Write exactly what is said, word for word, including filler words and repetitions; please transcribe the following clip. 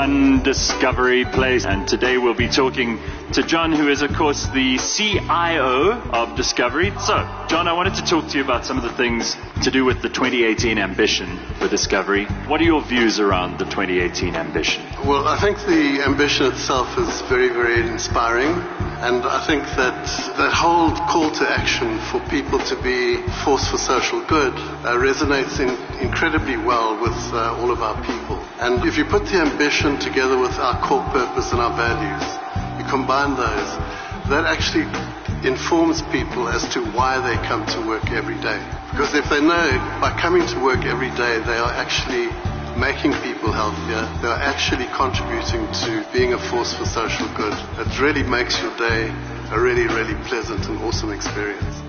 fun discovery place. And today we'll be talking to John, who is, of course, the C I O of Discovery. So, John, I wanted to talk to you about some of the things to do with the twenty eighteen ambition for Discovery. What are your views around the twenty eighteen ambition? Well, I think the ambition itself is very, very inspiring. And I think that that whole call to action for people to be force for social good uh, resonates in, incredibly well with uh, all of our people. And if you put the ambition together with our core purpose and our values, you combine those, that actually informs people as to why they come to work every day. Because if they know by coming to work every day they are actually making people healthier, they are actually contributing to being a force for social good, it really makes your day a really, really pleasant and awesome experience.